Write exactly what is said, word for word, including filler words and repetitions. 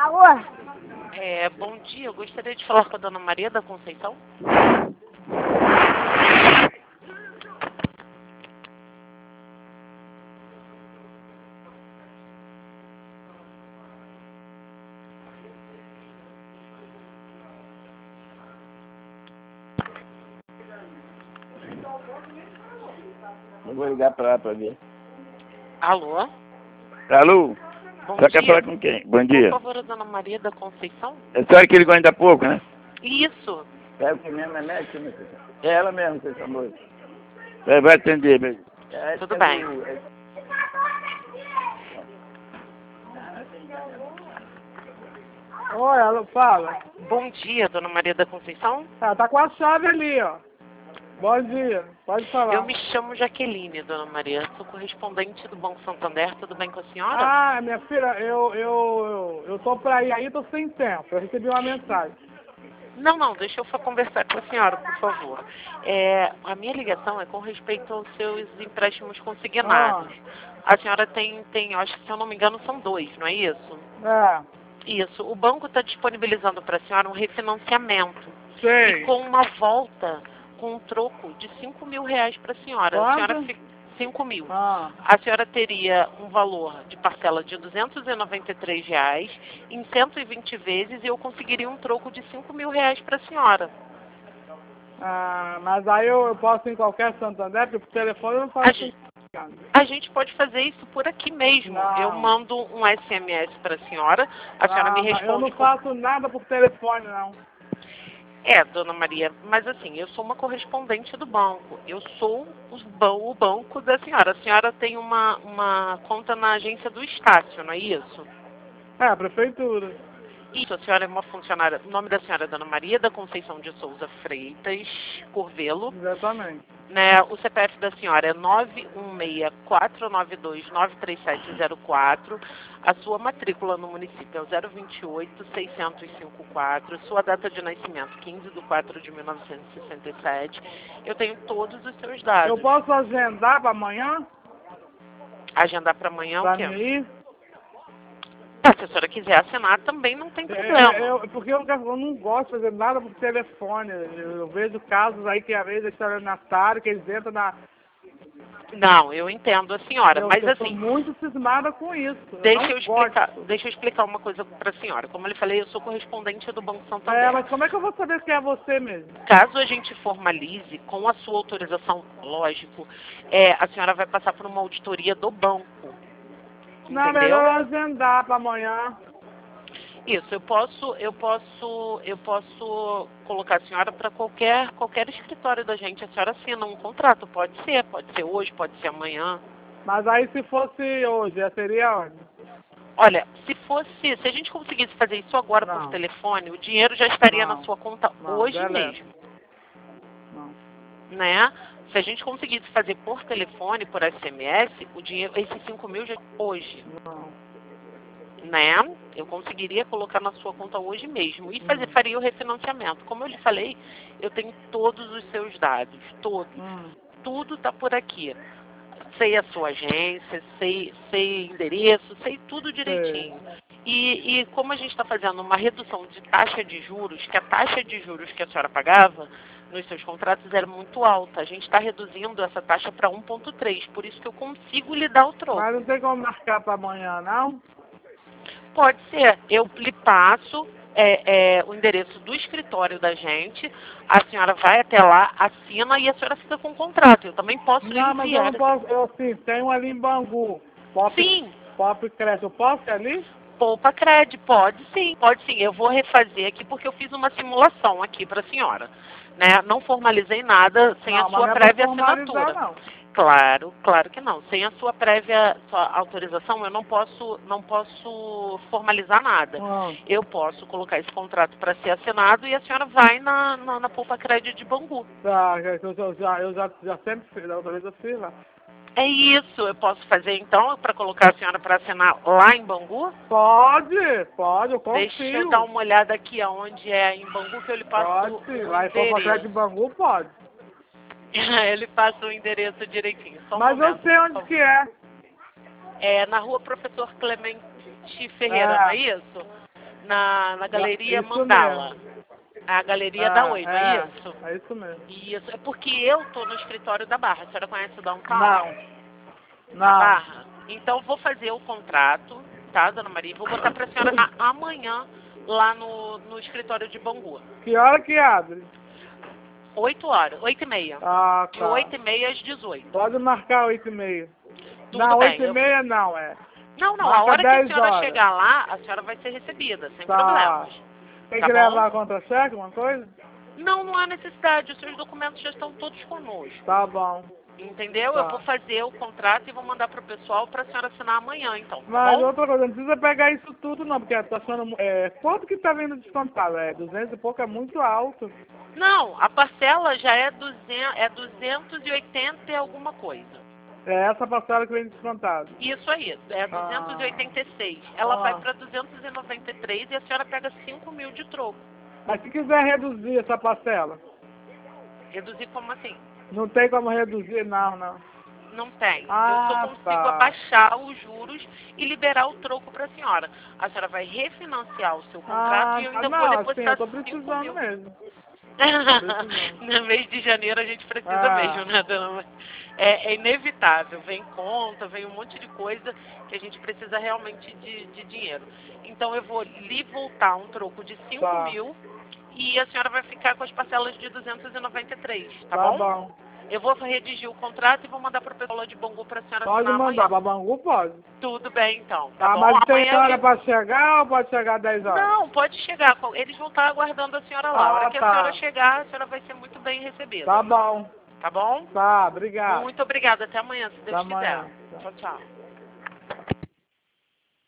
Alô? É, bom dia, eu gostaria de falar com a dona Maria da Conceição. Eu vou ligar pra lá pra ver. Alô? Alô? Bom Só dia. quer falar com quem? Bom dia. Por favor, a dona Maria da Conceição? É a senhora que ligou ainda há pouco, né? Isso. É o que mesmo, é médico, meu filho? É ela mesmo, seu amor. Vai, vai atender, beijo. É, Tudo é bem. do- é- Oi, alô, fala. Bom dia, dona Maria da Conceição. Tá, tá com a chave ali, ó. Bom dia, pode falar. Eu me chamo Jaqueline, dona Maria. Sou correspondente do Banco Santander. Tudo bem com a senhora? Ah, minha filha, eu, eu, eu, eu tô pra ir aí, tô sem tempo. Eu recebi uma mensagem. Não, não, deixa eu só conversar com a senhora, por favor. É, a minha ligação é com respeito aos seus empréstimos consignados. A senhora tem, tem, eu acho que se eu não me engano são dois, não é isso? É, Isso. O banco está disponibilizando para a senhora um refinanciamento. E sei. com uma volta, com um troco de cinco mil reais para a senhora. A senhora Quanto? fi- cinco mil. Ah, A senhora teria um valor de parcela de duzentos e noventa e três reais em cento e vinte vezes e eu conseguiria um troco de cinco mil reais para a senhora. ah, mas aí eu, eu posso ir em qualquer Santander, porque por telefone eu não A faço gente, isso. a gente pode fazer isso por aqui mesmo. Não. Eu mando um S M S para a senhora, a senhora me Ah, mas eu responde não com... faço nada por telefone, não. É, dona Maria, mas assim, eu sou uma correspondente do banco. Eu sou o, ban- o banco da senhora. A senhora tem uma, uma conta na agência do Estácio, não é isso? É, a prefeitura. Isso, a senhora é uma funcionária. O nome da senhora é Dona Maria da Conceição de Souza Freitas, Curvelo. Exatamente. Né? O C P F da senhora é nove um seis, quatro nove dois, nove três sete zero quatro. A sua matrícula no município é o zero vinte e oito, seiscentos e cinquenta e quatro. Sua data de nascimento, quinze de quatro de mil novecentos e sessenta e sete. Eu tenho todos os seus dados. Eu posso agendar pra amanhã? Agendar para amanhã o Pra quê? mim ir? Ah, se a senhora quiser assinar, também não tem problema. É, eu, porque eu, eu não gosto de fazer nada por telefone. Eu, eu vejo casos aí que às vezes eles estão na tarde, que eles entram na. Não, eu entendo a senhora, Eu, mas eu tô assim, muito cismada com isso. deixa não eu explicar, gosto. deixa eu explicar uma coisa para a senhora. Como eu lhe falei, eu sou correspondente do Banco É, Santander. mas como é que eu vou saber que é você mesmo? Caso a gente formalize, com a sua autorização, lógico, é, a senhora vai passar por uma auditoria do banco. Não, Entendeu? melhor agendar pra amanhã. Isso, eu posso, eu posso, eu posso colocar a senhora para qualquer, qualquer escritório da gente. A senhora assina um contrato, pode ser, pode ser hoje, pode ser amanhã. Mas aí se fosse hoje, já seria onde? Olha, se fosse, se a gente conseguisse fazer isso agora por Não. telefone, o dinheiro já estaria Não. na sua conta Não, hoje beleza. mesmo, Não. né? Se a gente conseguisse fazer por telefone, por S M S, o dinheiro, esses cinco mil já hoje, Não. né? Eu conseguiria colocar na sua conta hoje mesmo e fazer, Hum. faria o refinanciamento. Como eu lhe falei, eu tenho todos os seus dados, todos, Hum. tudo tá por aqui. Sei a sua agência, sei, sei endereço, sei tudo direitinho. E, e como a gente está fazendo uma redução de taxa de juros, que a taxa de juros que a senhora pagava nos seus contratos era muito alta, a gente está reduzindo essa taxa para um vírgula três, por isso que eu consigo lhe dar o troco. Mas não tem como marcar pra amanhã, não? Pode ser, eu lhe passo é, é, o endereço do escritório da gente, a senhora vai até lá, assina e a senhora fica com o contrato. Eu também posso lhe Não, mas eu enviar. não posso. Eu sim, tenho ali em Bangu. Pop, Sim. Pop Cresce. Eu posso ir ali? Poupa crédito, pode sim, pode sim. Eu vou refazer aqui porque eu fiz uma simulação aqui para a senhora. Né? Não formalizei nada sem não, a mas sua não é prévia pra formalizar, assinatura. não. Claro, claro que não. Sem a sua prévia sua autorização, eu não posso, não posso formalizar nada. Ah, Eu posso colocar esse contrato para ser assinado e a senhora vai na, na, na Poupa Crédito de Bangu. tá, já, eu, já, já, eu já, já sempre fiz, da outra vez eu fiz lá. É isso, eu posso fazer então para colocar a senhora para assinar lá em Bangu? Pode, pode, eu confio. Deixa eu dar uma olhada aqui aonde é em Bangu que eu lhe passo Pode o sim, lá em Pop Cresce de endereço. Bangu pode. Ele passa o endereço direitinho. Só um Mas eu momento, sei por onde favor. que é. É na rua Professor Clemente Ferreira, não é É, isso? na, na Galeria Isso Mandala. mesmo. A Galeria Ah, da Oi, não é, é, isso? É isso mesmo. Isso, é porque eu tô no escritório da Barra. A senhora conhece o Downtown? Não. Na Não. Barra? Então vou fazer o contrato, tá, dona Maria? Vou botar pra senhora na- amanhã lá no, no escritório de Bangu. Que hora que abre? oito horas, oito e meia. Ah, De tá. oito e meia às dezoito. Pode marcar oito e meia. Tudo Não, bem, oito e eu- meia não, é. Não, não, Marca a hora que a dez senhora horas. chegar lá, a senhora vai ser recebida, sem Tá. problemas. Tem Tá que bom? levar contra-cheque, alguma coisa? Não, não há necessidade, os seus documentos já estão todos conosco. Tá bom. Entendeu? Tá. Eu vou fazer o contrato e vou mandar pro pessoal pra senhora assinar amanhã, então. Tá Mas bom? outra coisa, não precisa pegar isso tudo não, porque tá achando... É, quanto que tá vindo descontado? É, duzentos e pouco é muito alto. Não, a parcela já é, duzentos, é duzentos e oitenta e alguma coisa. É essa parcela que vem descontado. Isso aí, é Ah. duzentos e oitenta e seis. Ela Ah. vai para duzentos e noventa e três e a senhora pega cinco mil de troco. Mas se quiser reduzir essa parcela, Reduzir como assim? não tem como reduzir, não, não. Não tem. Ah, Eu só consigo tá. abaixar os juros e liberar o troco para a senhora. A senhora vai refinanciar o seu contrato Ah, e eu tá. ainda Não, vou assim, depositar eu tô cinco precisando mil. mesmo. No mês de janeiro a gente precisa Ah. mesmo, né, dona Maria? É, é inevitável, vem conta, vem um monte de coisa que a gente precisa realmente de, de dinheiro. Então eu vou lhe voltar um troco de cinco Tá. mil e a senhora vai ficar com as parcelas de duzentos e noventa e três, tá, Tá bom? bom. Eu vou redigir o contrato e vou mandar para o pessoal lá de Bangu para a senhora Pode assinar mandar, amanhã. pra Bangu pode. Tudo bem, então, tá Tá, bom? mas tem Amanhã hora eu... pra chegar ou pode chegar às dez horas? Não, pode chegar. Eles vão estar aguardando a senhora lá. A hora Ah, que tá. a senhora chegar, a senhora vai ser muito bem recebida. Tá bom. Tá bom? Tá, obrigado. Muito obrigada. Até amanhã, se Deus Até amanhã. quiser. Tchau, tchau.